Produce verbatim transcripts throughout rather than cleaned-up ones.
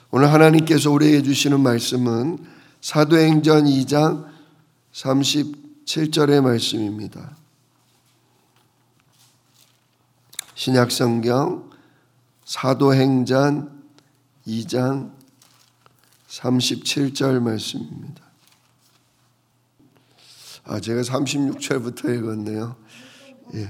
오늘 하나님께서 우리에게 주시는 말씀은 사도행전 이 장 삼십칠 절의 말씀입니다. 신약성경 사도행전 이 장 삼십칠 절 말씀입니다. 아, 제가 삼십육 절부터 읽었네요. 예.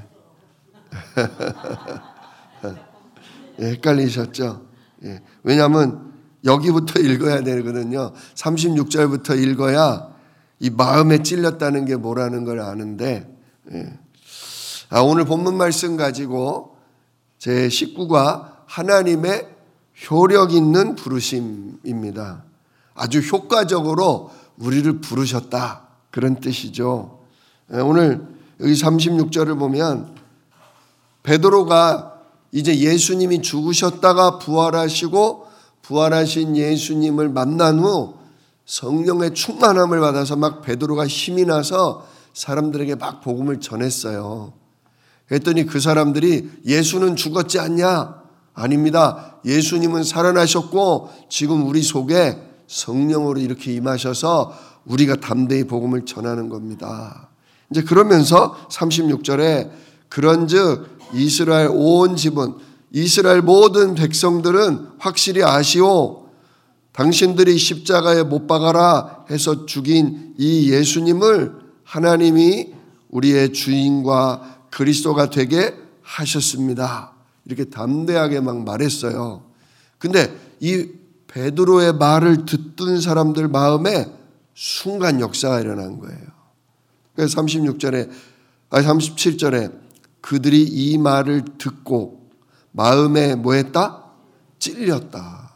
예, 헷갈리셨죠? 예. 왜냐하면 여기부터 읽어야 되거든요. 삼십육 절부터 읽어야 이 마음에 찔렸다는 게 뭐라는 걸 아는데, 예. 아, 오늘 본문 말씀 가지고 제 식구가 하나님의 효력 있는 부르심입니다. 아주 효과적으로 우리를 부르셨다, 그런 뜻이죠. 예, 오늘 여기 삼십육 절을 보면 베드로가 이제 예수님이 죽으셨다가 부활하시고 부활하신 예수님을 만난 후 성령의 충만함을 받아서 막 베드로가 힘이 나서 사람들에게 막 복음을 전했어요. 그랬더니 그 사람들이 예수는 죽었지 않냐? 아닙니다. 예수님은 살아나셨고 지금 우리 속에 성령으로 이렇게 임하셔서 우리가 담대히 복음을 전하는 겁니다. 이제 그러면서 삼십육 절에 그런즉 이스라엘 온 집은, 이스라엘 모든 백성들은 확실히 아시오. 당신들이 십자가에 못 박아라 해서 죽인 이 예수님을 하나님이 우리의 주인과 그리스도가 되게 하셨습니다. 이렇게 담대하게 막 말했어요. 근데 이 베드로의 말을 듣던 사람들 마음에 순간 역사가 일어난 거예요. 그래서 삼십육 절에, 아니 삼십칠 절에 그들이 이 말을 듣고 마음에 뭐 했다? 찔렸다.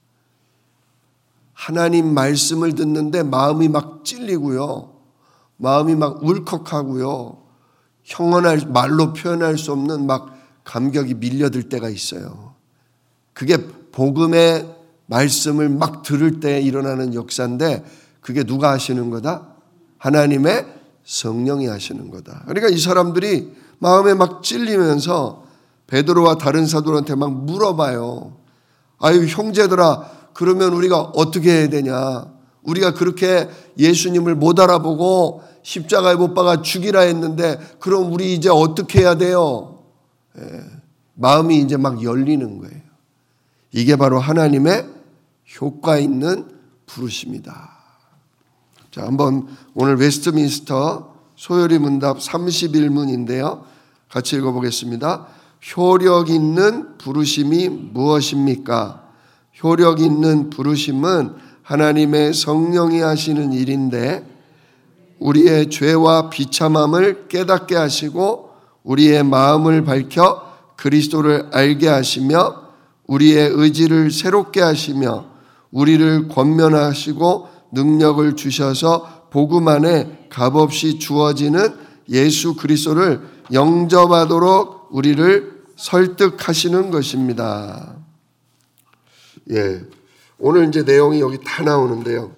하나님 말씀을 듣는데 마음이 막 찔리고요. 마음이 막 울컥하고요. 형언할, 말로 표현할 수 없는 막 감격이 밀려들 때가 있어요. 그게 복음의 말씀을 막 들을 때 일어나는 역사인데 그게 누가 하시는 거다? 하나님의 성령이 하시는 거다. 그러니까 이 사람들이 마음에 막 찔리면서 베드로와 다른 사도들한테 막 물어봐요. 아유, 형제들아, 그러면 우리가 어떻게 해야 되냐? 우리가 그렇게 예수님을 못 알아보고 십자가에 못 박아 죽이라 했는데 그럼 우리 이제 어떻게 해야 돼요? 예, 마음이 이제 막 열리는 거예요. 이게 바로 하나님의 효과 있는 부르심이다. 자, 한번 오늘 웨스트민스터 소요리 문답 삼십일 문인데요. 같이 읽어보겠습니다. 효력 있는 부르심이 무엇입니까? 효력 있는 부르심은 하나님의 성령이 하시는 일인데 우리의 죄와 비참함을 깨닫게 하시고 우리의 마음을 밝혀 그리스도를 알게 하시며 우리의 의지를 새롭게 하시며 우리를 권면하시고 능력을 주셔서 복음 안에 값없이 주어지는 예수 그리스도를 영접하도록 우리를 설득하시는 것입니다. 예, 오늘 이제 내용이 여기 다 나오는데요.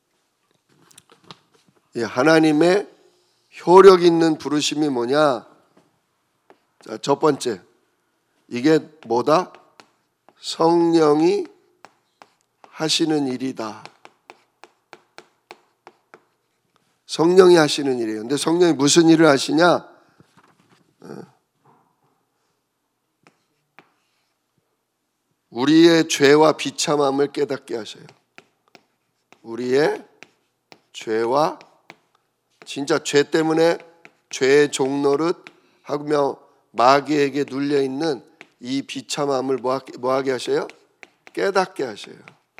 예, 하나님의 효력 있는 부르심이 뭐냐? 자, 첫 번째, 이게 뭐다? 성령이 하시는 일이다. 성령이 하시는 일이에요. 근데 성령이 무슨 일을 하시냐? 우리의 죄와 비참함을 깨닫게 하셔요. 우리의 죄와, 진짜 죄 때문에 죄의 종노릇 하며 마귀에게 눌려있는 이 비참함을 뭐하게 하셔요? 깨닫게 하셔요.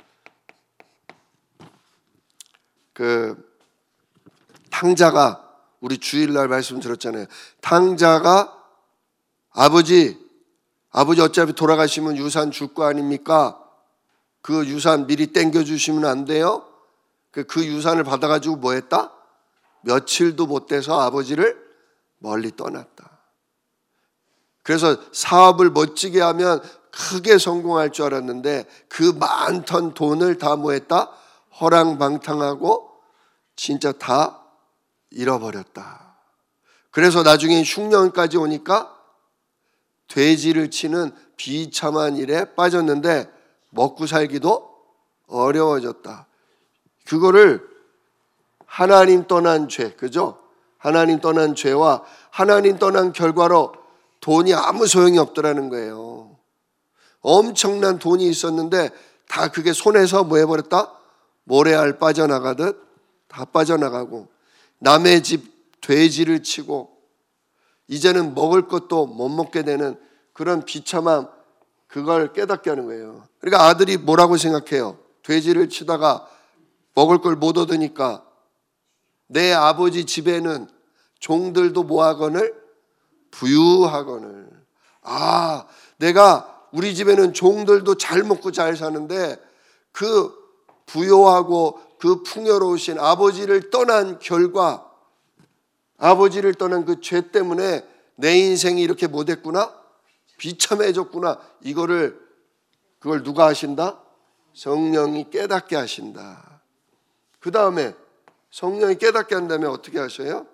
그 탕자가, 우리 주일날 말씀 들었잖아요. 탕자가 아버지, 아버지 어차피 돌아가시면 유산 줄 거 아닙니까? 그 유산 미리 땡겨주시면 안 돼요? 그 유산을 받아가지고 뭐 했다? 며칠도 못 돼서 아버지를 멀리 떠났다. 그래서 사업을 멋지게 하면 크게 성공할 줄 알았는데 그 많던 돈을 다 뭐 했다? 허랑방탕하고 진짜 다 잃어버렸다. 그래서 나중에 흉년까지 오니까 돼지를 치는 비참한 일에 빠졌는데 먹고 살기도 어려워졌다. 그거를 하나님 떠난 죄, 그죠? 하나님 떠난 죄와 하나님 떠난 결과로 돈이 아무 소용이 없더라는 거예요. 엄청난 돈이 있었는데 다 그게 손에서 뭐 해버렸다? 모래알 빠져나가듯 다 빠져나가고, 남의 집 돼지를 치고 이제는 먹을 것도 못 먹게 되는 그런 비참함, 그걸 깨닫게 하는 거예요. 그러니까 아들이 뭐라고 생각해요? 돼지를 치다가 먹을 걸 못 얻으니까 내 아버지 집에는 종들도 뭐하거늘? 부유하거늘. 아, 내가 우리 집에는 종들도 잘 먹고 잘 사는데 그 부유하고 그 풍요로우신 아버지를 떠난 결과, 아버지를 떠난 그 죄 때문에 내 인생이 이렇게 못했구나, 비참해졌구나. 이거를, 그걸 누가 하신다? 성령이 깨닫게 하신다. 그 다음에 성령이 깨닫게 한다면 어떻게 하셔요?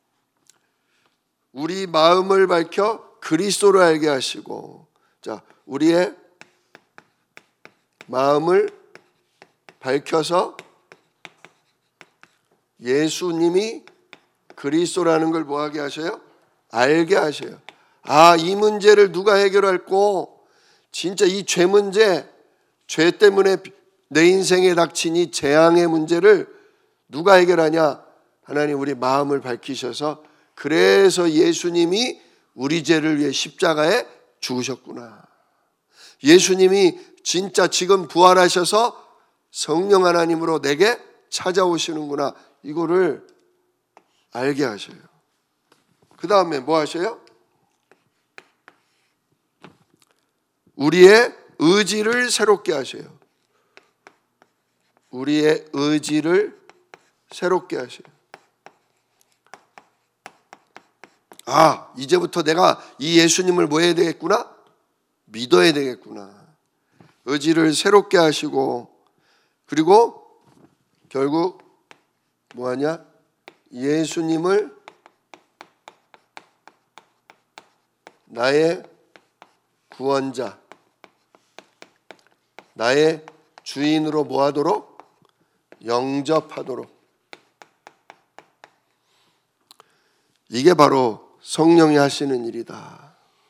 우리 마음을 밝혀 그리스도를 알게 하시고, 자, 우리의 마음을 밝혀서 예수님이 그리스도라는 걸 뭐하게 하셔요? 알게 하셔요. 아, 이 문제를 누가 해결할꼬? 진짜 이 죄 문제, 죄 때문에 내 인생에 닥친 이 재앙의 문제를 누가 해결하냐? 하나님 우리 마음을 밝히셔서, 그래서 예수님이 우리 죄를 위해 십자가에 죽으셨구나. 예수님이 진짜 지금 부활하셔서 성령 하나님으로 내게 찾아오시는구나. 이거를 알게 하셔요. 그 다음에 뭐 하셔요? 우리의 의지를 새롭게 하셔요. 우리의 의지를 새롭게 하셔요. 아, 이제부터 내가 이 예수님을 뭐 해야 되겠구나? 믿어야 되겠구나. 의지를 새롭게 하시고, 그리고 결국 뭐하냐? 예수님을 나의 구원자, 나의 주인으로 뭐하도록? 영접하도록. 이게 바로 성령이 하시는 일이다.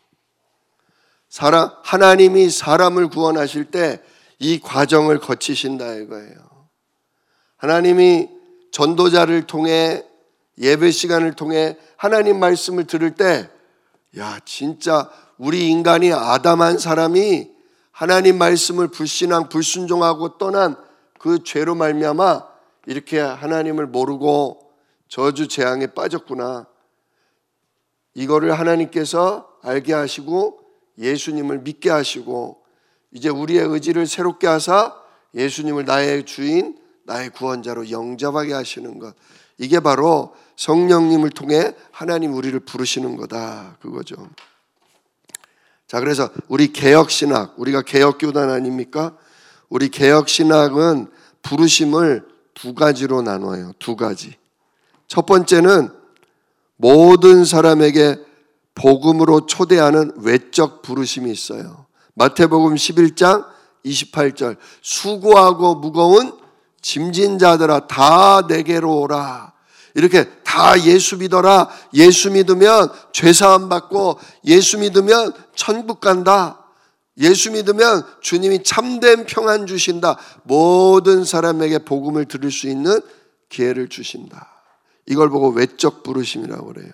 사람, 하나님이 사람을 구원하실 때 이 과정을 거치신다 이거예요. 하나님이 전도자를 통해, 예배 시간을 통해 하나님 말씀을 들을 때, 야, 진짜 우리 인간이 아담한 사람이 하나님 말씀을 불신앙, 불순종하고 떠난 그 죄로 말미암아 이렇게 하나님을 모르고 저주 재앙에 빠졌구나. 이거를 하나님께서 알게 하시고 예수님을 믿게 하시고, 이제 우리의 의지를 새롭게 하사 예수님을 나의 주인, 나의 구원자로 영접하게 하시는 것. 이게 바로 성령님을 통해 하나님 우리를 부르시는 거다, 그거죠. 자, 그래서 우리 개혁신학, 우리가 개혁교단 아닙니까? 우리 개혁신학은 부르심을 두 가지로 나눠요. 두 가지. 첫 번째는 모든 사람에게 복음으로 초대하는 외적 부르심이 있어요. 마태복음 십일 장 이십팔 절, 수고하고 무거운 짐진 자들아 다 내게로 오라. 이렇게 다 예수 믿어라. 예수 믿으면 죄사함 받고, 예수 믿으면 천국 간다. 예수 믿으면 주님이 참된 평안 주신다. 모든 사람에게 복음을 들을 수 있는 기회를 주신다. 이걸 보고 외적 부르심이라고 그래요.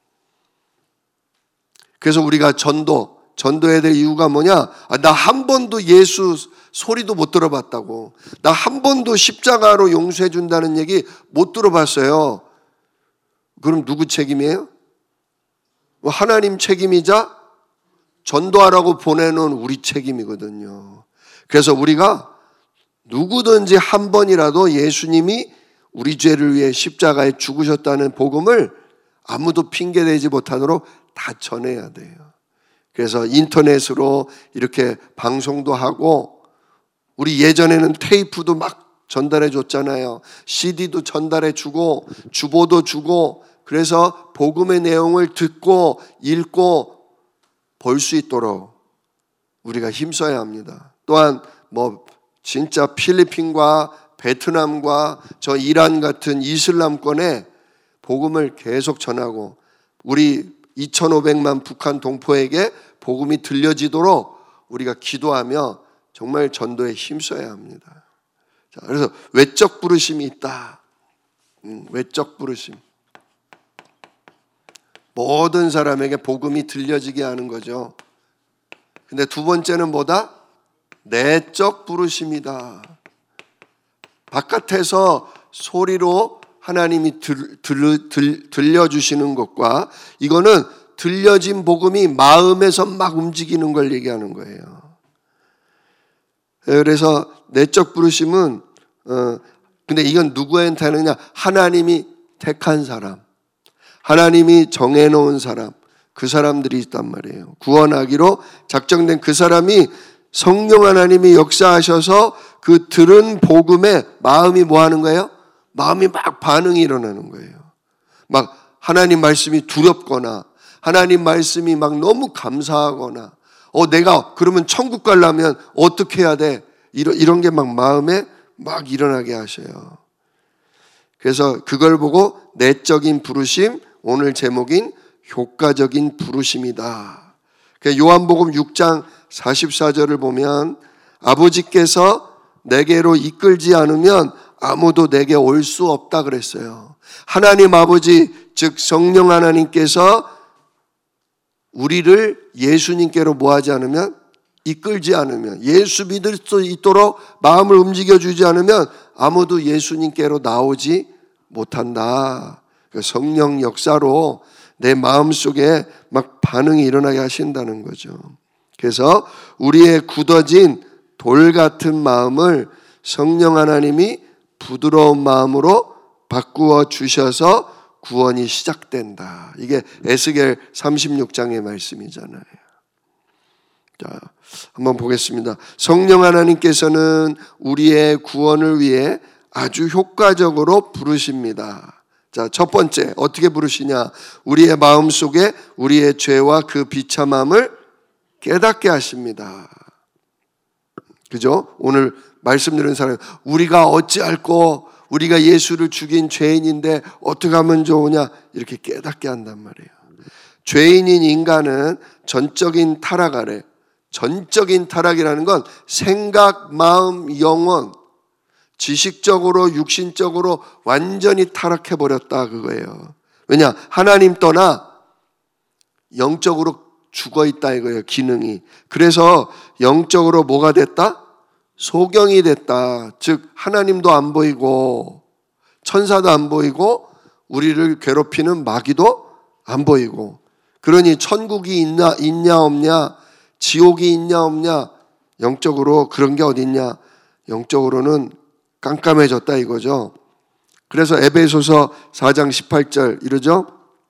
그래서 우리가 전도, 전도해야 될 이유가 뭐냐? 아, 나 한 번도 예수 소리도 못 들어봤다고. 나 한 번도 십자가로 용서해 준다는 얘기 못 들어봤어요. 그럼 누구 책임이에요? 하나님 책임이자 전도하라고 보내놓은 우리 책임이거든요. 그래서 우리가 누구든지 한 번이라도 예수님이 우리 죄를 위해 십자가에 죽으셨다는 복음을 아무도 핑계대지 못하도록 다 전해야 돼요. 그래서 인터넷으로 이렇게 방송도 하고, 우리 예전에는 테이프도 막 전달해 줬잖아요. 씨디도 전달해 주고 주보도 주고, 그래서 복음의 내용을 듣고 읽고 볼 수 있도록 우리가 힘써야 합니다. 또한 뭐 진짜 필리핀과 베트남과 저 이란 같은 이슬람권에 복음을 계속 전하고 우리 이천오백만 북한 동포에게 복음이 들려지도록 우리가 기도하며 정말 전도에 힘써야 합니다. 자, 그래서 외적 부르심이 있다. 음, 외적 부르심. 모든 사람에게 복음이 들려지게 하는 거죠. 근데 두 번째는 뭐다? 내적 부르심이다. 바깥에서 소리로 하나님이 들, 들, 들, 들려주시는 것과 이거는 들려진 복음이 마음에서 막 움직이는 걸 얘기하는 거예요. 그래서 내적 부르심은 어, 근데 이건 누구한테 하느냐? 하나님이 택한 사람, 하나님이 정해놓은 사람, 그 사람들이 있단 말이에요. 구원하기로 작정된 그 사람이 성령 하나님이 역사하셔서 그 들은 복음에 마음이 뭐 하는 거예요? 마음이 막 반응이 일어나는 거예요. 막 하나님 말씀이 두렵거나 하나님 말씀이 막 너무 감사하거나 어 내가 그러면 천국 가려면 어떻게 해야 돼? 이런, 이런 게 막 마음에 막 일어나게 하셔요. 그래서 그걸 보고 내적인 부르심, 오늘 제목인 효과적인 부르심이다. 요한복음 육 장 사십사 절을 보면 아버지께서 내게로 이끌지 않으면 아무도 내게 올 수 없다 그랬어요. 하나님 아버지 즉 성령 하나님께서 우리를 예수님께로 뭐하지 않으면 이끌지 않으면 예수 믿을 수 있도록 마음을 움직여주지 않으면 아무도 예수님께로 나오지 못한다. 성령 역사로 내 마음속에 막 반응이 일어나게 하신다는 거죠. 그래서 우리의 굳어진 돌 같은 마음을 성령 하나님이 부드러운 마음으로 바꾸어 주셔서 구원이 시작된다. 이게 에스겔 삼십육 장의 말씀이잖아요. 자, 한번 보겠습니다. 성령 하나님께서는 우리의 구원을 위해 아주 효과적으로 부르십니다. 자, 첫 번째 어떻게 부르시냐? 우리의 마음속에 우리의 죄와 그 비참함을 깨닫게 하십니다. 그죠? 오늘 말씀 들은 사람 우리가 어찌할꼬 우리가 예수를 죽인 죄인인데 어떻게 하면 좋으냐 이렇게 깨닫게 한단 말이에요. 죄인인 인간은 전적인 타락 아래, 전적인 타락이라는 건 생각, 마음, 영혼, 지식적으로 육신적으로 완전히 타락해버렸다 그거예요. 왜냐? 하나님 떠나 영적으로 죽어있다 이거예요. 기능이. 그래서 영적으로 뭐가 됐다? 소경이 됐다. 즉 하나님도 안 보이고 천사도 안 보이고 우리를 괴롭히는 마귀도 안 보이고 그러니 천국이 있나, 있냐 없냐 지옥이 있냐 없냐 영적으로 그런 게 어딨냐 영적으로는 깜깜해졌다 이거죠. 그래서 에베소서 사 장 십팔 절 이러죠.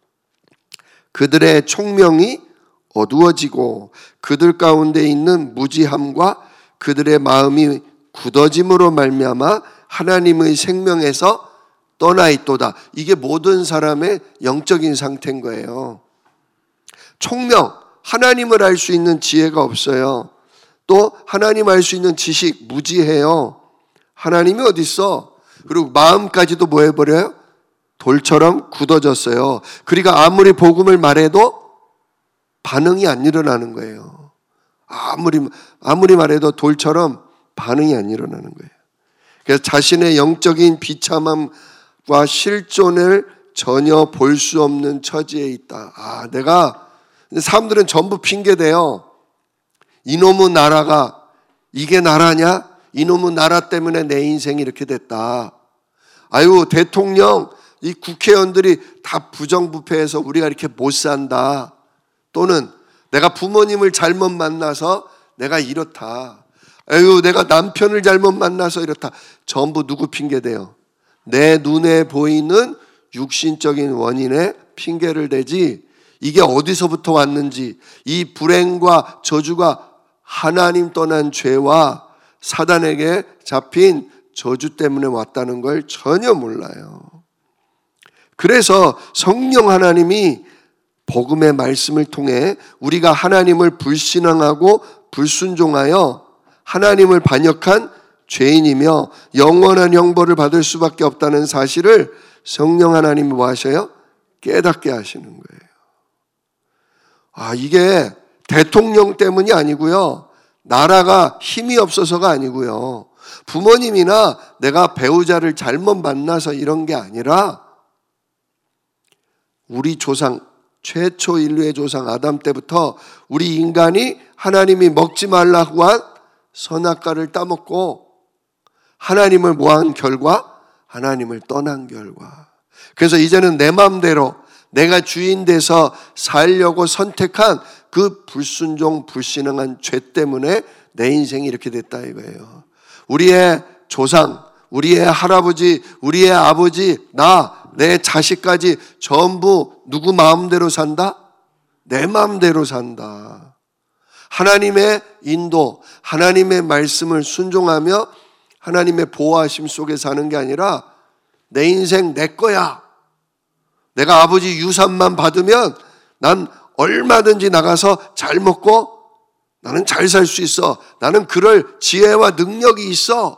그들의 총명이 어두워지고 그들 가운데 있는 무지함과 그들의 마음이 굳어짐으로 말미암아 하나님의 생명에서 떠나 있도다. 이게 모든 사람의 영적인 상태인 거예요. 총명, 하나님을 알 수 있는 지혜가 없어요. 또 하나님 알 수 있는 지식 무지해요. 하나님이 어디 있어? 그리고 마음까지도 뭐 해버려요? 돌처럼 굳어졌어요. 그러니까 아무리 복음을 말해도 반응이 안 일어나는 거예요. 아무리 아무리 말해도 돌처럼 반응이 안 일어나는 거예요. 그래서 자신의 영적인 비참함과 실존을 전혀 볼 수 없는 처지에 있다. 아, 내가 사람들은 전부 핑계대요. 이놈의 나라가 이게 나라냐? 이놈의 나라 때문에 내 인생이 이렇게 됐다. 아유, 대통령, 이 국회의원들이 다 부정부패해서 우리가 이렇게 못 산다. 또는 내가 부모님을 잘못 만나서 내가 이렇다. 아유, 내가 남편을 잘못 만나서 이렇다. 전부 누구 핑계대요? 내 눈에 보이는 육신적인 원인에 핑계를 대지 이게 어디서부터 왔는지 이 불행과 저주가 하나님 떠난 죄와 사단에게 잡힌 저주 때문에 왔다는 걸 전혀 몰라요. 그래서 성령 하나님이 복음의 말씀을 통해 우리가 하나님을 불신앙하고 불순종하여 하나님을 반역한 죄인이며 영원한 형벌을 받을 수밖에 없다는 사실을 성령 하나님이 뭐 하셔요? 깨닫게 하시는 거예요. 아, 이게 대통령 때문이 아니고요. 나라가 힘이 없어서가 아니고요. 부모님이나 내가 배우자를 잘못 만나서 이런 게 아니라 우리 조상, 최초 인류의 조상 아담 때부터 우리 인간이 하나님이 먹지 말라고 한 선악과를 따먹고 하나님을 뭐한 결과? 하나님을 떠난 결과. 그래서 이제는 내 마음대로 내가 주인 돼서 살려고 선택한 그 불순종, 불신앙한 죄 때문에 내 인생이 이렇게 됐다 이거예요. 우리의 조상, 우리의 할아버지, 우리의 아버지, 나, 내 자식까지 전부 누구 마음대로 산다? 내 마음대로 산다. 하나님의 인도, 하나님의 말씀을 순종하며 하나님의 보호하심 속에 사는 게 아니라 내 인생 내 거야. 내가 아버지 유산만 받으면 난 얼마든지 나가서 잘 먹고 나는 잘 살 수 있어. 나는 그럴 지혜와 능력이 있어.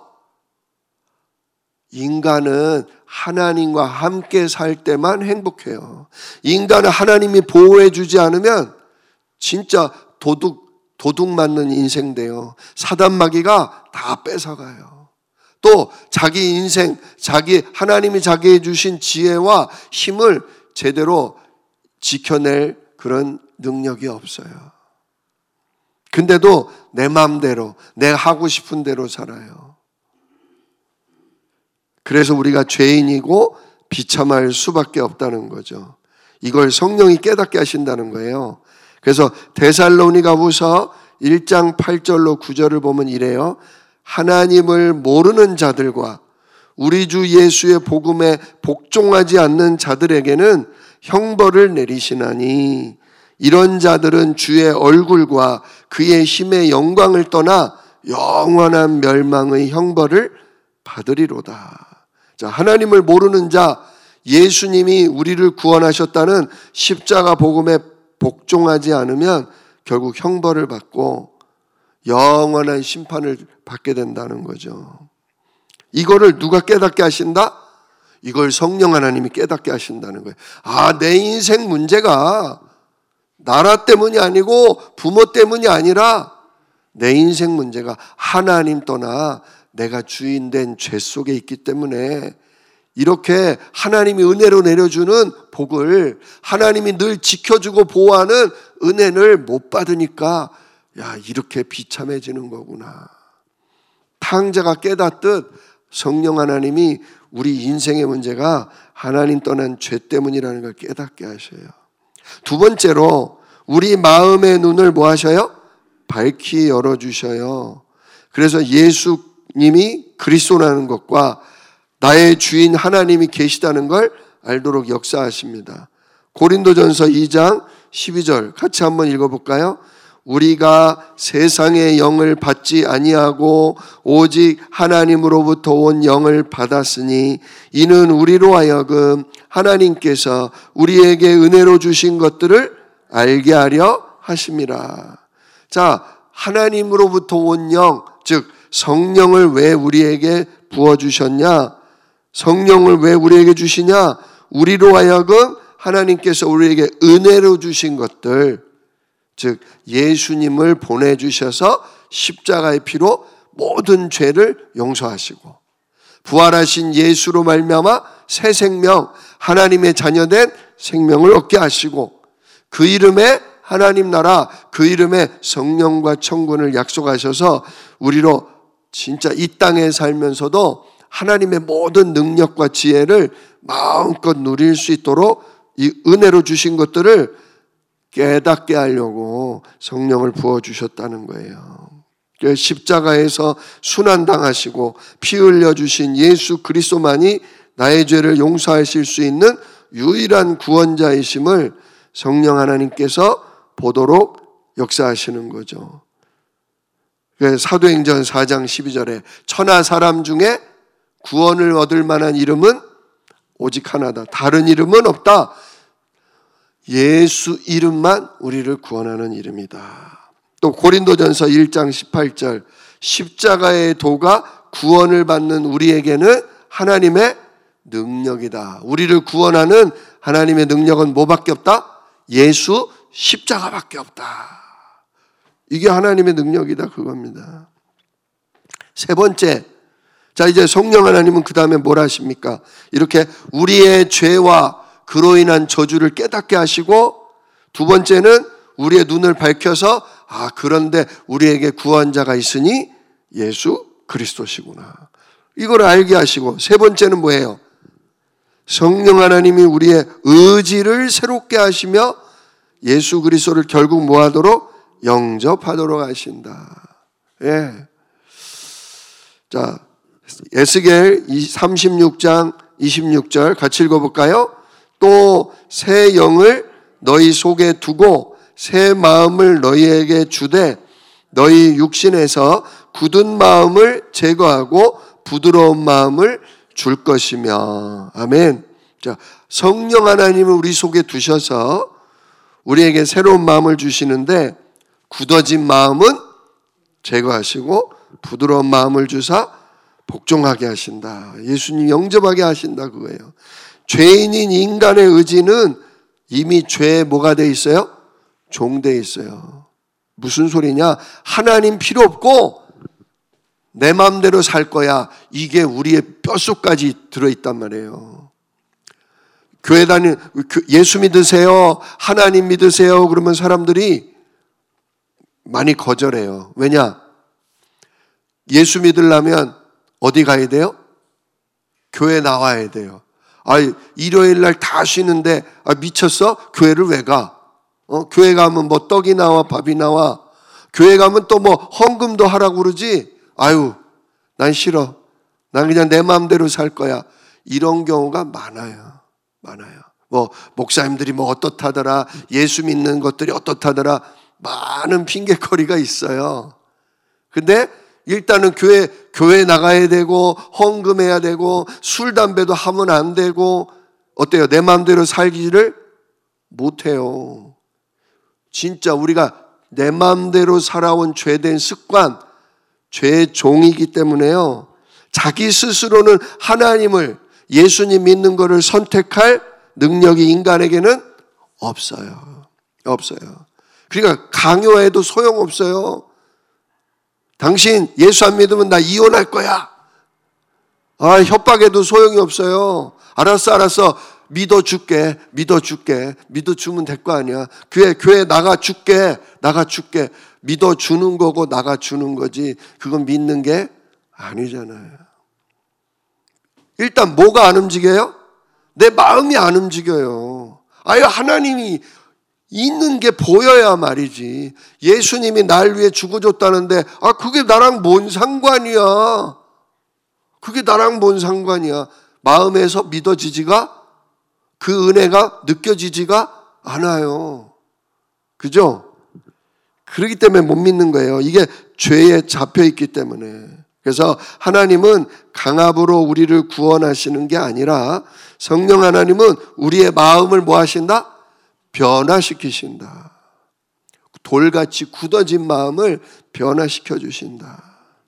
인간은 하나님과 함께 살 때만 행복해요. 인간은 하나님이 보호해 주지 않으면 진짜 도둑, 도둑 맞는 인생 돼요. 사단마귀가 다 뺏어가요. 또 자기 인생, 자기 하나님이 자기에 주신 지혜와 힘을 제대로 지켜낼 그런 능력이 없어요. 근데도 내 마음대로, 내가 하고 싶은 대로 살아요. 그래서 우리가 죄인이고 비참할 수밖에 없다는 거죠. 이걸 성령이 깨닫게 하신다는 거예요. 그래서 데살로니가후서 일 장 팔 절로 구 절을 보면 이래요. 하나님을 모르는 자들과 우리 주 예수의 복음에 복종하지 않는 자들에게는 형벌을 내리시나니 이런 자들은 주의 얼굴과 그의 힘의 영광을 떠나 영원한 멸망의 형벌을 받으리로다. 자, 하나님을 모르는 자, 예수님이 우리를 구원하셨다는 십자가 복음에 복종하지 않으면 결국 형벌을 받고 영원한 심판을 받게 된다는 거죠. 이거를 누가 깨닫게 하신다? 이걸 성령 하나님이 깨닫게 하신다는 거예요. 아, 내 인생 문제가 나라 때문이 아니고 부모 때문이 아니라 내 인생 문제가 하나님 떠나 내가 주인 된 죄 속에 있기 때문에 이렇게 하나님이 은혜로 내려주는 복을 하나님이 늘 지켜주고 보호하는 은혜를 못 받으니까 야, 이렇게 비참해지는 거구나. 탕자가 깨닫듯 성령 하나님이 우리 인생의 문제가 하나님 떠난 죄 때문이라는 걸 깨닫게 하셔요. 두 번째로 우리 마음의 눈을 뭐 하셔요? 밝히 열어주셔요. 그래서 예수님이 그리스도라는 것과 나의 주인 하나님이 계시다는 걸 알도록 역사하십니다. 고린도전서 이 장 십이 절 같이 한번 읽어볼까요? 우리가 세상의 영을 받지 아니하고 오직 하나님으로부터 온 영을 받았으니 이는 우리로 하여금 하나님께서 우리에게 은혜로 주신 것들을 알게 하려 하심이라. 자, 하나님으로부터 온 영, 즉 성령을 왜 우리에게 부어주셨냐? 성령을 왜 우리에게 주시냐? 우리로 하여금 하나님께서 우리에게 은혜로 주신 것들, 즉 예수님을 보내주셔서 십자가의 피로 모든 죄를 용서하시고 부활하신 예수로 말미암아 새 생명, 하나님의 자녀된 생명을 얻게 하시고 그 이름에 하나님 나라, 그 이름에 성령과 천군을 약속하셔서 우리로 진짜 이 땅에 살면서도 하나님의 모든 능력과 지혜를 마음껏 누릴 수 있도록 이 은혜로 주신 것들을 깨닫게 하려고 성령을 부어주셨다는 거예요. 십자가에서 순환당하시고 피 흘려주신 예수 그리스도만이 나의 죄를 용서하실 수 있는 유일한 구원자이심을 성령 하나님께서 보도록 역사하시는 거죠. 사도행전 사 장 십이 절에 천하 사람 중에 구원을 얻을 만한 이름은 오직 하나다. 다른 이름은 없다. 예수 이름만 우리를 구원하는 이름이다. 또 고린도전서 일 장 십팔 절 십자가의 도가 구원을 받는 우리에게는 하나님의 능력이다. 우리를 구원하는 하나님의 능력은 뭐밖에 없다? 예수 십자가밖에 없다. 이게 하나님의 능력이다 그겁니다. 세 번째, 자 이제 성령 하나님은 그 다음에 뭘 하십니까? 이렇게 우리의 죄와 그로 인한 저주를 깨닫게 하시고, 두 번째는 우리의 눈을 밝혀서 아 그런데 우리에게 구원자가 있으니 예수 그리스도시구나, 이걸 알게 하시고, 세 번째는 뭐예요? 성령 하나님이 우리의 의지를 새롭게 하시며 예수 그리스도를 결국 뭐하도록? 영접하도록 하신다. 예. 자, 에스겔 삼십육 장 이십육 절 같이 읽어볼까요? 또 새 영을 너희 속에 두고 새 마음을 너희에게 주되 너희 육신에서 굳은 마음을 제거하고 부드러운 마음을 줄 것이며. 아멘. 자, 성령 하나님을 우리 속에 두셔서 우리에게 새로운 마음을 주시는데, 굳어진 마음은 제거하시고 부드러운 마음을 주사 복종하게 하신다. 예수님 영접하게 하신다 그거예요. 죄인인 인간의 의지는 이미 죄에 뭐가 돼 있어요? 종돼 있어요. 무슨 소리냐? 하나님 필요 없고 내 마음대로 살 거야. 이게 우리의 뼛속까지 들어있단 말이에요. 교회 다니, 예수 믿으세요, 하나님 믿으세요 그러면 사람들이 많이 거절해요. 왜냐? 예수 믿으려면 어디 가야 돼요? 교회 나와야 돼요. 아, 일요일 날 다 쉬는데 아, 미쳤어? 교회를 왜 가? 어, 교회 가면 뭐 떡이 나와 밥이 나와. 교회 가면 또 뭐 헌금도 하라고 그러지. 아유, 난 싫어. 난 그냥 내 마음대로 살 거야. 이런 경우가 많아요. 많아요. 뭐 목사님들이 뭐 어떻다더라, 예수 믿는 것들이 어떻다더라, 많은 핑계거리가 있어요. 근데 일단은 교회, 교회 나가야 되고 헌금해야 되고 술, 담배도 하면 안 되고, 어때요? 내 마음대로 살기를 못해요. 진짜 우리가 내 마음대로 살아온 죄된 습관, 죄의 종이기 때문에요. 자기 스스로는 하나님을, 예수님 믿는 것을 선택할 능력이 인간에게는 없어요. 없어요. 그러니까 강요해도 소용없어요. 당신 예수 안 믿으면 나 이혼할 거야. 아, 협박해도 소용이 없어요. 알았어, 알았어. 믿어줄게, 믿어줄게. 믿어주면 될 거 아니야. 교회, 교회 나가줄게, 나가줄게. 믿어주는 거고 나가주는 거지. 그건 믿는 게 아니잖아요. 일단 뭐가 안 움직여요? 내 마음이 안 움직여요. 아유, 하나님이 있는 게 보여야 말이지. 예수님이 날 위해 죽어줬다는데 아 그게 나랑 뭔 상관이야. 그게 나랑 뭔 상관이야. 마음에서 믿어지지가, 그 은혜가 느껴지지가 않아요. 그죠? 그렇기 때문에 못 믿는 거예요. 이게 죄에 잡혀있기 때문에. 그래서 하나님은 강압으로 우리를 구원하시는 게 아니라 성령 하나님은 우리의 마음을 뭐 하신다? 변화시키신다. 돌같이 굳어진 마음을 변화시켜 주신다.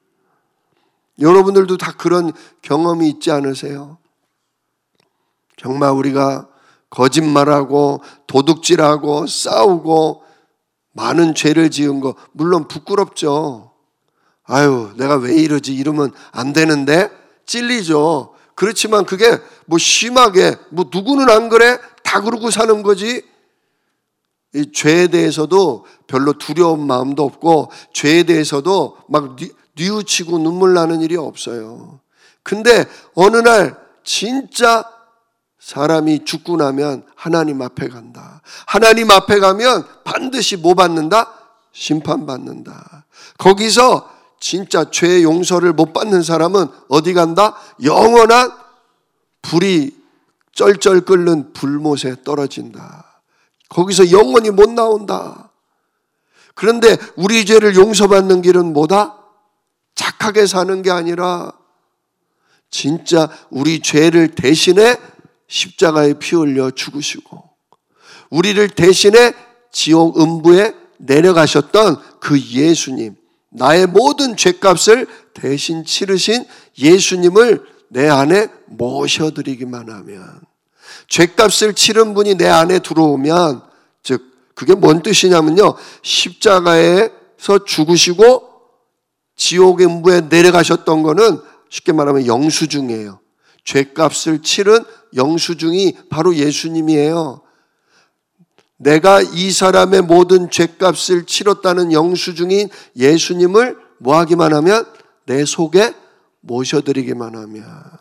여러분들도 다 그런 경험이 있지 않으세요? 정말 우리가 거짓말하고 도둑질하고 싸우고 많은 죄를 지은 거 물론 부끄럽죠. 아유, 내가 왜 이러지? 이러면 안 되는데 찔리죠. 그렇지만 그게 뭐 심하게 뭐 누구는 안 그래? 다 그러고 사는 거지. 이 죄에 대해서도 별로 두려운 마음도 없고 죄에 대해서도 막 뉘우치고 눈물 나는 일이 없어요. 근데 어느 날 진짜 사람이 죽고 나면 하나님 앞에 간다. 하나님 앞에 가면 반드시 뭐 받는다? 심판받는다. 거기서 진짜 죄 용서를 못 받는 사람은 어디 간다? 영원한 불이 쩔쩔 끓는 불못에 떨어진다. 거기서 영원히 못 나온다. 그런데 우리 죄를 용서받는 길은 뭐다? 착하게 사는 게 아니라 진짜 우리 죄를 대신해 십자가에 피 흘려 죽으시고 우리를 대신해 지옥 음부에 내려가셨던 그 예수님, 나의 모든 죄값을 대신 치르신 예수님을 내 안에 모셔드리기만 하면, 죄값을 치른 분이 내 안에 들어오면, 즉 그게 뭔 뜻이냐면요, 십자가에서 죽으시고 지옥의 문에 내려가셨던 거는 쉽게 말하면 영수증이에요. 죄값을 치른 영수증이 바로 예수님이에요. 내가 이 사람의 모든 죄값을 치렀다는 영수증인 예수님을 뭐 하기만 하면, 내 속에 모셔드리기만 하면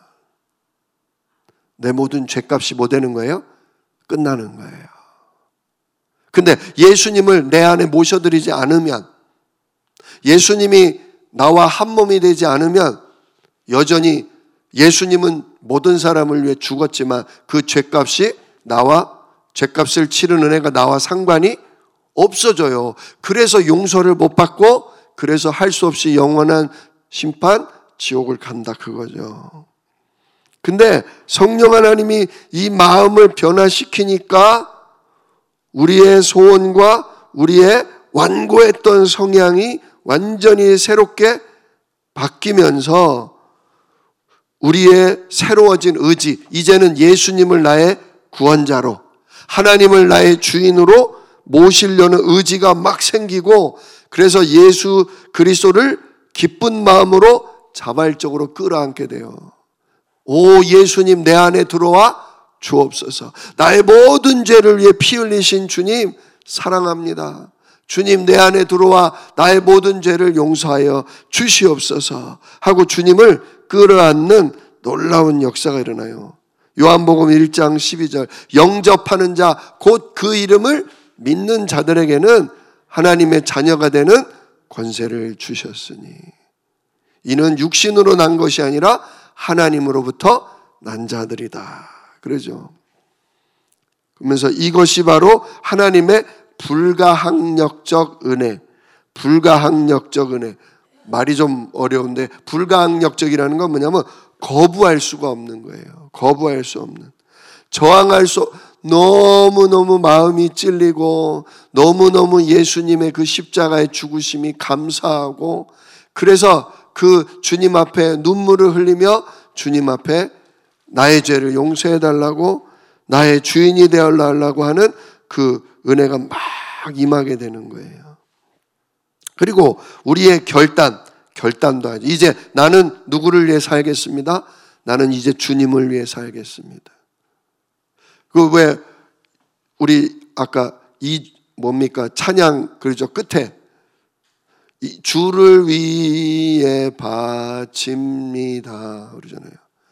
내 모든 죄값이 뭐 되는 거예요? 끝나는 거예요. 근데 예수님을 내 안에 모셔드리지 않으면, 예수님이 나와 한 몸이 되지 않으면 여전히 예수님은 모든 사람을 위해 죽었지만 그 죄값이 나와 죄값을 치른 은혜가 나와 상관이 없어져요. 그래서 용서를 못 받고, 그래서 할 수 없이 영원한 심판, 지옥을 간다 그거죠. 근데 성령 하나님이 이 마음을 변화시키니까 우리의 소원과 우리의 완고했던 성향이 완전히 새롭게 바뀌면서 우리의 새로워진 의지, 이제는 예수님을 나의 구원자로, 하나님을 나의 주인으로 모시려는 의지가 막 생기고, 그래서 예수 그리스도를 기쁜 마음으로 자발적으로 끌어안게 돼요. 오 예수님 내 안에 들어와 주옵소서. 나의 모든 죄를 위해 피 흘리신 주님 사랑합니다. 주님 내 안에 들어와 나의 모든 죄를 용서하여 주시옵소서 하고 주님을 끌어안는 놀라운 역사가 일어나요. 요한복음 일 장 십이 절, 영접하는 자 곧 그 이름을 믿는 자들에게는 하나님의 자녀가 되는 권세를 주셨으니 이는 육신으로 난 것이 아니라 하나님으로부터 난 자들이다. 그러죠. 그러면서 이것이 바로 하나님의 불가항력적 은혜, 불가항력적 은혜. 말이 좀 어려운데 불가항력적이라는 건 뭐냐면 거부할 수가 없는 거예요. 거부할 수 없는. 저항할 수, 너무너무 마음이 찔리고 너무너무 예수님의 그 십자가의 죽으심이 감사하고, 그래서 그 주님 앞에 눈물을 흘리며 주님 앞에 나의 죄를 용서해달라고, 나의 주인이 되어달라고 하는 그 은혜가 막 임하게 되는 거예요. 그리고 우리의 결단, 결단도 하죠. 이제 나는 누구를 위해 살겠습니다? 나는 이제 주님을 위해 살겠습니다. 그 왜 우리 아까 이 뭡니까 찬양 그러죠. 끝에 이 주를 위해 바칩니다 그러잖아요.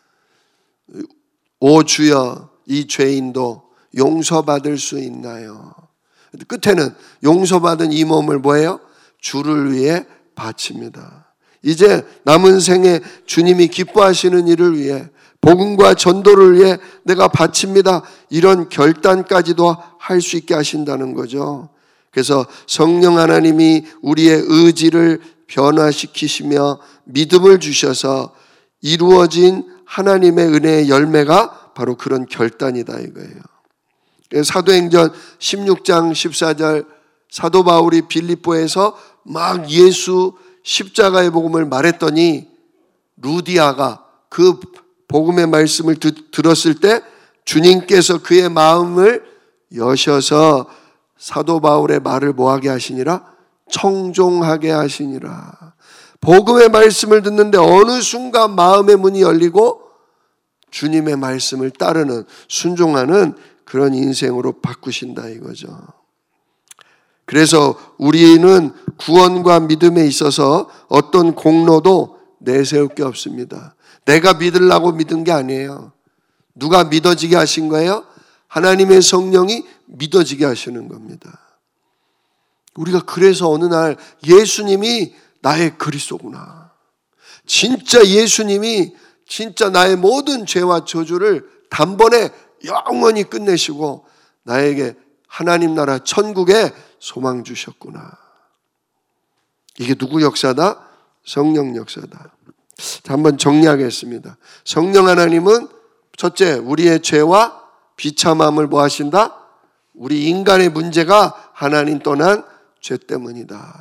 오 주여 이 죄인도 용서받을 수 있나요? 끝에는 용서받은 이 몸을 뭐예요? 주를 위해 바칩니다. 이제 남은 생에 주님이 기뻐하시는 일을 위해, 복음과 전도를 위해 내가 바칩니다. 이런 결단까지도 할 수 있게 하신다는 거죠. 그래서 성령 하나님이 우리의 의지를 변화시키시며 믿음을 주셔서 이루어진 하나님의 은혜의 열매가 바로 그런 결단이다 이거예요. 사도행전 십육 장 십사 절, 사도 바울이 빌립보에서 막 예수 십자가의 복음을 말했더니 루디아가 그 복음의 말씀을 듣, 들었을 때 주님께서 그의 마음을 여셔서 사도 바울의 말을 뭐하게 하시니라? 청종하게 하시니라. 복음의 말씀을 듣는데 어느 순간 마음의 문이 열리고 주님의 말씀을 따르는, 순종하는 그런 인생으로 바꾸신다 이거죠. 그래서 우리는 구원과 믿음에 있어서 어떤 공로도 내세울 게 없습니다. 내가 믿으려고 믿은 게 아니에요. 누가 믿어지게 하신 거예요? 하나님의 성령이 믿어지게 하시는 겁니다. 우리가 그래서 어느 날 예수님이 나의 그리스도구나, 진짜 예수님이 진짜 나의 모든 죄와 저주를 단번에 영원히 끝내시고 나에게 하나님 나라 천국에 소망 주셨구나. 이게 누구 역사다? 성령 역사다. 자, 한번 정리하겠습니다. 성령 하나님은 첫째, 우리의 죄와 비참함을 뭐 하신다? 우리 인간의 문제가 하나님 떠난 죄 때문이다.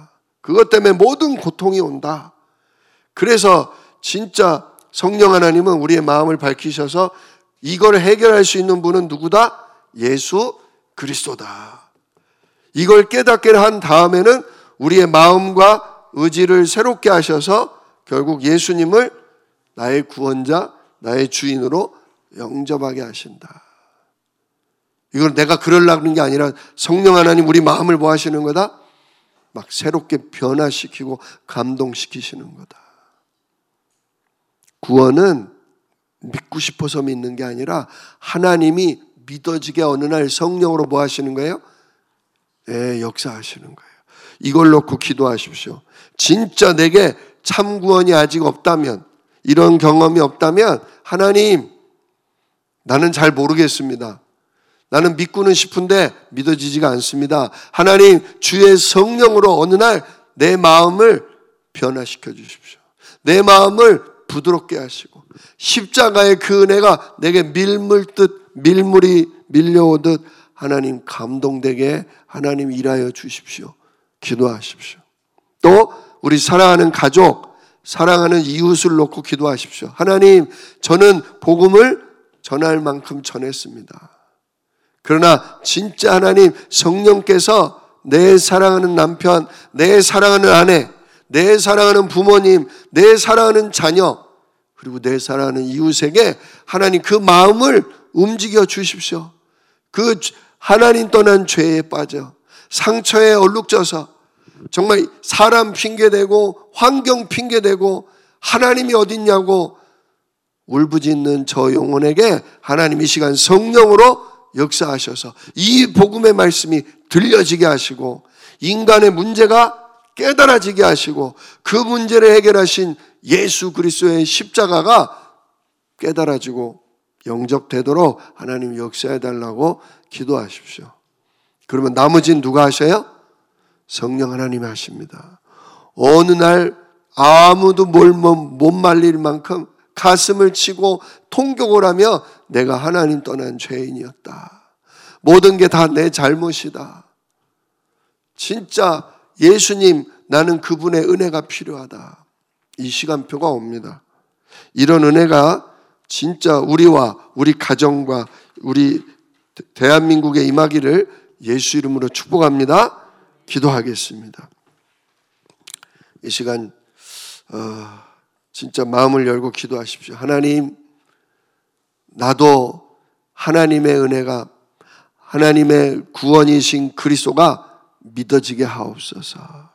그것 때문에 모든 고통이 온다. 그래서 진짜 성령 하나님은 우리의 마음을 밝히셔서 이걸 해결할 수 있는 분은 누구다? 예수 그리스도다. 이걸 깨닫게 한 다음에는 우리의 마음과 의지를 새롭게 하셔서 결국 예수님을 나의 구원자, 나의 주인으로 영접하게 하신다. 이걸 내가 그러려는 게 아니라 성령 하나님 우리 마음을 뭐 하시는 거다? 막 새롭게 변화시키고 감동시키시는 거다. 구원은 믿고 싶어서 믿는 게 아니라 하나님이 믿어지게 어느 날 성령으로 뭐 하시는 거예요? 네, 역사하시는 거예요. 이걸 놓고 기도하십시오. 진짜 내게 참 구원이 아직 없다면, 이런 경험이 없다면 하나님, 나는 잘 모르겠습니다. 나는 믿고는 싶은데 믿어지지가 않습니다. 하나님, 주의 성령으로 어느 날 내 마음을 변화시켜 주십시오. 내 마음을 부드럽게 하시고 십자가의 그 은혜가 내게 밀물듯 밀물이 밀려오듯 하나님 감동되게 하나님 일하여 주십시오. 기도하십시오. 또 우리 사랑하는 가족, 사랑하는 이웃을 놓고 기도하십시오. 하나님, 저는 복음을 전할 만큼 전했습니다. 그러나 진짜 하나님 성령께서 내 사랑하는 남편, 내 사랑하는 아내, 내 사랑하는 부모님, 내 사랑하는 자녀, 그리고 내 사랑하는 이웃에게 하나님 그 마음을 움직여 주십시오. 그 하나님 떠난 죄에 빠져 상처에 얼룩져서 정말 사람 핑계대고 환경 핑계대고 하나님이 어딨냐고 울부짖는 저 영혼에게 하나님 이 시간 성령으로 역사하셔서 이 복음의 말씀이 들려지게 하시고 인간의 문제가 깨달아지게 하시고 그 문제를 해결하신 예수 그리스도의 십자가가 깨달아지고 영접되도록 하나님 역사해달라고 기도하십시오. 그러면 나머지는 누가 하셔요? 성령 하나님이 하십니다. 어느 날 아무도 뭘 못 말릴 만큼 가슴을 치고 통곡을 하며 내가 하나님 떠난 죄인이었다. 모든 게 다 내 잘못이다. 진짜 예수님, 나는 그분의 은혜가 필요하다. 이 시간표가 옵니다. 이런 은혜가 진짜 우리와 우리 가정과 우리 대한민국에 임하기를 예수 이름으로 축복합니다. 기도하겠습니다. 이 시간 어, 진짜 마음을 열고 기도하십시오. 하나님, 나도 하나님의 은혜가, 하나님의 구원이신 그리스도가 믿어지게 하옵소서.